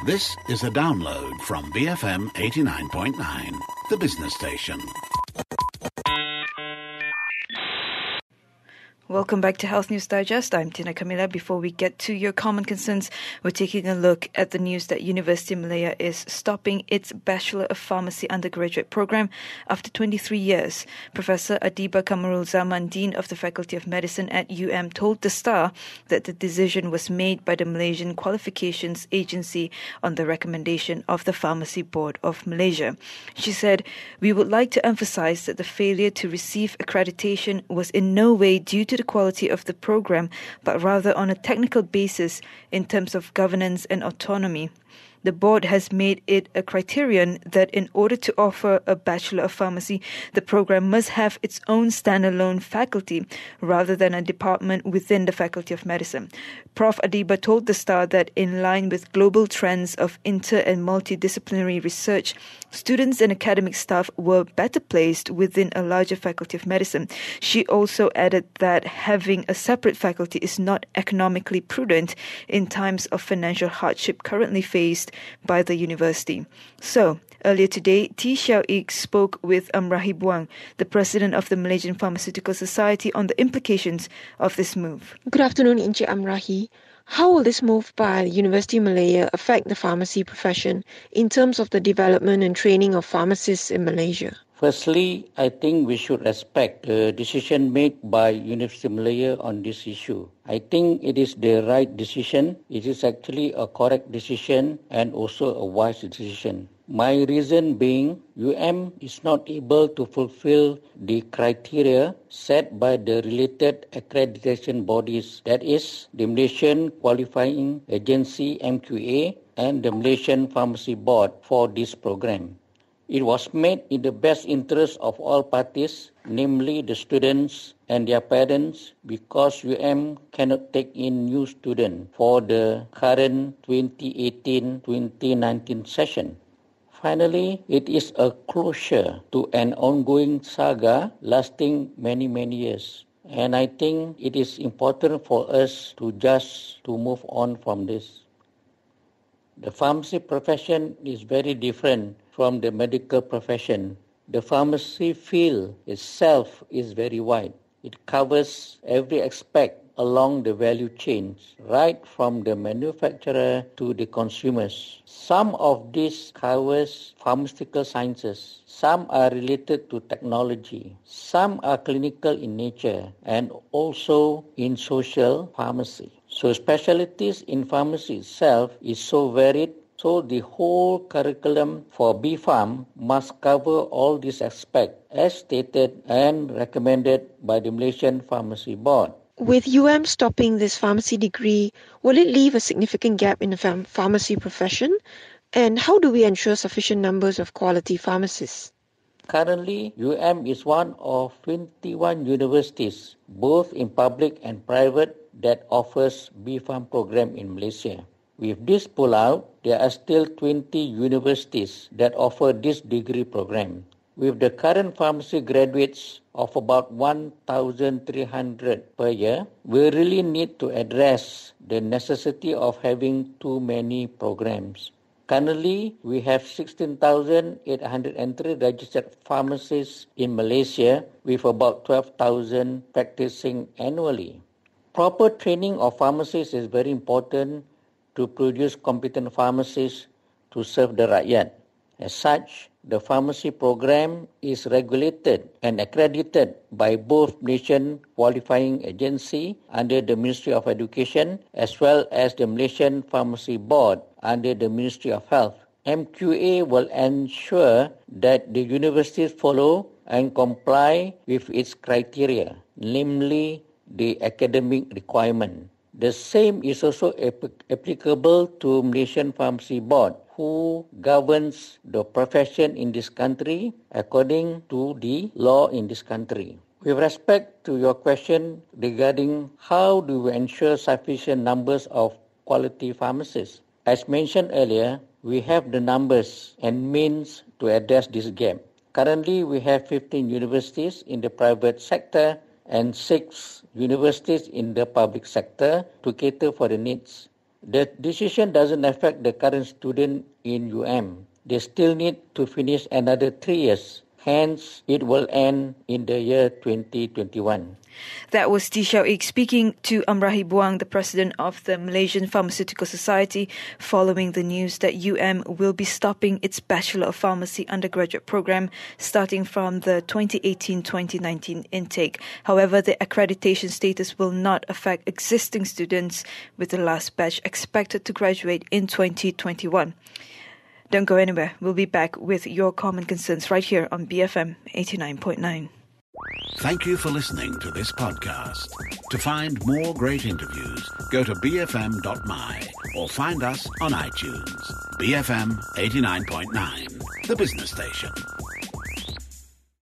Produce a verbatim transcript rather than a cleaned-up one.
This is a download from B F M eighty-nine point nine, the business station. Welcome back to Health News Digest. I'm Tina Camilla. Before we get to your common concerns, we're taking a look at the news that University of Malaya is stopping its Bachelor of Pharmacy undergraduate program after twenty-three years. Professor Adiba Kamarul Zaman, Dean of the Faculty of Medicine at U M, told The Star that the decision was made by the Malaysian Qualifications Agency on the recommendation of the Pharmacy Board of Malaysia. She said, "We would like to emphasize that the failure to receive accreditation was in no way due to the quality of the program, but rather on a technical basis in terms of governance and autonomy. The board has made it a criterion that in order to offer a Bachelor of Pharmacy, the program must have its own standalone faculty rather than a department within the Faculty of Medicine." Professor Adiba told The Star that in line with global trends of inter- and multidisciplinary research, students and academic staff were better placed within a larger Faculty of Medicine. She also added that having a separate faculty is not economically prudent in times of financial hardship currently faced by the university. So, earlier today, T. Xiao Ik spoke with Amrahi Buang, the president of the Malaysian Pharmaceutical Society, on the implications of this move. Good afternoon, Encik Amrahi. How will this move by the University of Malaya affect the pharmacy profession in terms of the development and training of pharmacists in Malaysia? Firstly, I think we should respect the decision made by University of Malaya on this issue. I think it is the right decision. It is actually a correct decision and also a wise decision. My reason being, U M is not able to fulfill the criteria set by the related accreditation bodies, that is, the Malaysian Qualifying Agency M Q A and the Malaysian Pharmacy Board for this program. It was made in the best interest of all parties, namely the students and their parents, because U M cannot take in new students for the current twenty eighteen twenty nineteen session. Finally, it is a closure to an ongoing saga lasting many, many years. And I think it is important for us to just to move on from this. The pharmacy profession is very different from the medical profession. The pharmacy field itself is very wide. It covers every aspect along the value chain, right from the manufacturer to the consumers. Some of this covers pharmaceutical sciences. Some are related to technology. Some are clinical in nature and also in social pharmacy. So specialties in pharmacy itself is so varied. So the whole curriculum for B Pharm must cover all these aspects as stated and recommended by the Malaysian Pharmacy Board. With U M stopping this pharmacy degree, will it leave a significant gap in the ph- pharmacy profession? And how do we ensure sufficient numbers of quality pharmacists? Currently, U M is one of twenty-one universities, both in public and private, that offers B Pharm program in Malaysia. With this pullout, there are still twenty universities that offer this degree program. With the current pharmacy graduates of about one thousand three hundred per year, we really need to address the necessity of having too many programs. Currently, we have sixteen thousand eight hundred three registered pharmacists in Malaysia with about twelve thousand practicing annually. Proper training of pharmacists is very important to produce competent pharmacists to serve the rakyat. As such, the pharmacy program is regulated and accredited by both Malaysian Qualifying Agency under the Ministry of Education as well as the Malaysian Pharmacy Board under the Ministry of Health. M Q A will ensure that the universities follow and comply with its criteria, namely the academic requirement. The same is also ap- applicable to Malaysian Pharmacy Board, who governs the profession in this country according to the law in this country. With respect to your question regarding how do we ensure sufficient numbers of quality pharmacists, as mentioned earlier, we have the numbers and means to address this gap. Currently, we have fifteen universities in the private sector and six universities in the public sector to cater for the needs. The decision doesn't affect the current student in U M. They still need to finish another three years. Hence, it will end in the year twenty twenty-one. That was Tee Shao Ik speaking to Amrahi Buang, the president of the Malaysian Pharmaceutical Society, following the news that U M will be stopping its Bachelor of Pharmacy undergraduate program starting from the twenty eighteen twenty nineteen intake. However, the accreditation status will not affect existing students, with the last batch expected to graduate in twenty twenty-one. Don't go anywhere. We'll be back with your common concerns right here on B F M eighty-nine point nine. Thank you for listening to this podcast. To find more great interviews, go to b f m dot m y or find us on iTunes. B F M eighty-nine point nine, the business station.